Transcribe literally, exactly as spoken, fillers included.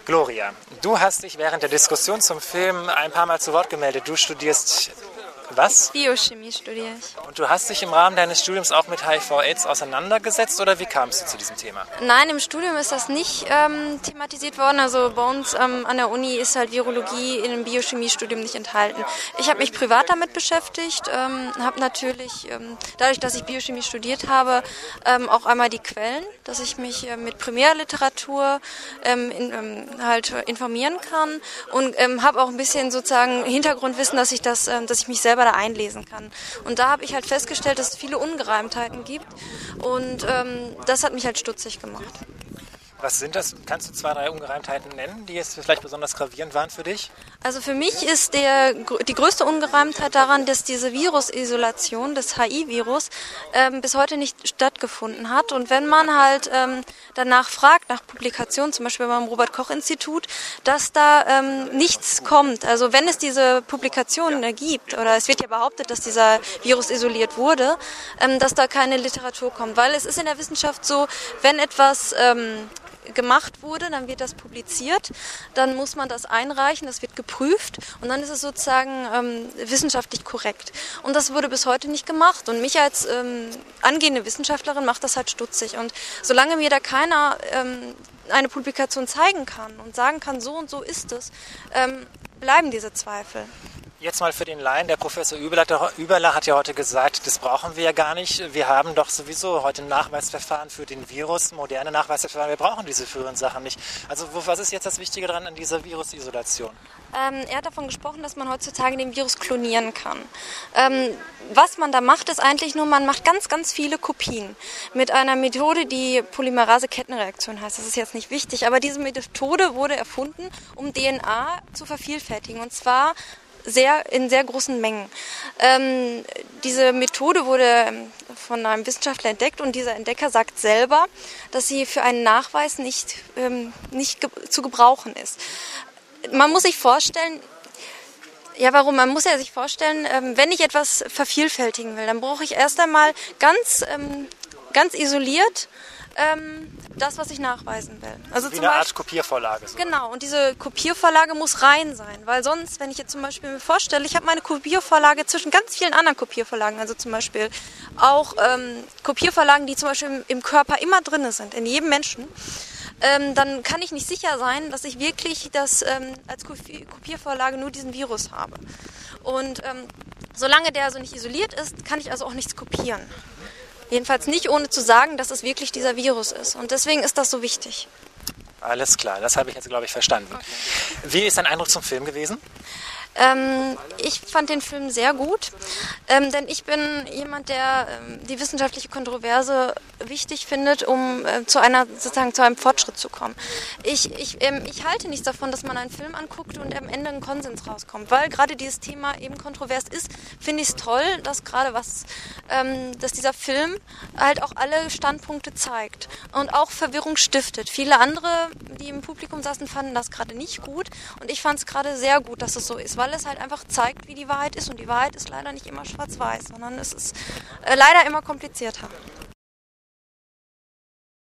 Gloria, du hast dich während der Diskussion zum Film ein paar Mal zu Wort gemeldet. Du studierst was? Biochemie studiere ich. Und du hast dich im Rahmen deines Studiums auch mit H I V Aids auseinandergesetzt oder wie kamst du zu diesem Thema? Nein, im Studium ist das nicht ähm, thematisiert worden. Also bei uns ähm, an der Uni ist halt Virologie in dem Biochemiestudium nicht enthalten. Ich habe mich privat damit beschäftigt, ähm, habe natürlich, ähm, dadurch, dass ich Biochemie studiert habe, ähm, auch einmal die Quellen, dass ich mich äh, mit Primärliteratur ähm, in, ähm, halt informieren kann und ähm, habe auch ein bisschen sozusagen Hintergrundwissen, dass ich das, ähm, dass ich mich selber da einlesen kann. Und da habe ich halt festgestellt, dass es viele Ungereimtheiten gibt und ähm, das hat mich halt stutzig gemacht. Was sind das? Kannst du zwei, drei Ungereimtheiten nennen, die jetzt vielleicht besonders gravierend waren für dich? Also für mich ist der, die größte Ungereimtheit daran, dass diese Virusisolation des H I-Virus ähm, bis heute nicht stattgefunden hat. Und wenn man halt ähm, danach fragt, nach Publikationen, zum Beispiel beim Robert-Koch-Institut, dass da ähm, nichts kommt. Also wenn es diese Publikationen ja. gibt, oder es wird ja behauptet, dass dieser Virus isoliert wurde, ähm, dass da keine Literatur kommt. Weil es ist in der Wissenschaft so, wenn etwas ähm, gemacht wurde, dann wird das publiziert, dann muss man das einreichen, das wird geprüft und dann ist es sozusagen ähm, wissenschaftlich korrekt. Und das wurde bis heute nicht gemacht und mich als ähm, angehende Wissenschaftlerin macht das halt stutzig. Und solange mir da keiner ähm, eine Publikation zeigen kann und sagen kann, so und so ist es, ähm, bleiben diese Zweifel. Jetzt mal für den Laien, der Professor Überler hat ja heute gesagt, das brauchen wir ja gar nicht. Wir haben doch sowieso heute Nachweisverfahren für den Virus, moderne Nachweisverfahren. Wir brauchen diese früheren Sachen nicht. Also was ist jetzt das Wichtige daran an dieser Virusisolation? Ähm, er hat davon gesprochen, dass man heutzutage den Virus klonieren kann. Ähm, was man da macht, ist eigentlich nur, man macht ganz, ganz viele Kopien mit einer Methode, die Polymerase-Kettenreaktion heißt. Das ist jetzt nicht wichtig, aber diese Methode wurde erfunden, um D N A zu vervielfältigen. Und zwar sehr in sehr großen Mengen. Ähm, diese Methode wurde von einem Wissenschaftler entdeckt und dieser Entdecker sagt selber, dass sie für einen Nachweis nicht, ähm, nicht ge- zu gebrauchen ist. Man muss sich vorstellen, ja warum? Man muss ja sich vorstellen, ähm, wenn ich etwas vervielfältigen will, dann brauche ich erst einmal ganz, ähm, ganz isoliert ähm, das, was ich nachweisen will. Also wie zum eine Art Beispiel, Kopiervorlage. So. Genau, und diese Kopiervorlage muss rein sein, weil sonst, wenn ich jetzt zum Beispiel mir vorstelle, ich habe meine Kopiervorlage zwischen ganz vielen anderen Kopiervorlagen, also zum Beispiel auch ähm, Kopiervorlagen, die zum Beispiel im, im Körper immer drin sind, in jedem Menschen, ähm, dann kann ich nicht sicher sein, dass ich wirklich das ähm, als Kopiervorlage nur diesen Virus habe. Und ähm, solange der also nicht isoliert ist, kann ich also auch nichts kopieren. Jedenfalls nicht, ohne zu sagen, dass es wirklich dieser Virus ist. Und deswegen ist das so wichtig. Alles klar, das habe ich jetzt, glaube ich, verstanden. Okay. Wie ist dein Eindruck zum Film gewesen? Ähm, ich fand den Film sehr gut, ähm, denn ich bin jemand, der ähm, die wissenschaftliche Kontroverse wichtig findet, um äh, zu einer sozusagen zu einem Fortschritt zu kommen. Ich, ich, ähm, ich halte nichts davon, dass man einen Film anguckt und am Ende ein Konsens rauskommt, weil gerade dieses Thema eben kontrovers ist, finde ich es toll, dass gerade was, ähm, dass dieser Film halt auch alle Standpunkte zeigt und auch Verwirrung stiftet. Viele andere, die im Publikum saßen, fanden das gerade nicht gut und ich fand es gerade sehr gut, dass es so ist, weil es halt einfach zeigt, wie die Wahrheit ist und die Wahrheit ist leider nicht immer schwarz-weiß, sondern es ist äh, leider immer komplizierter.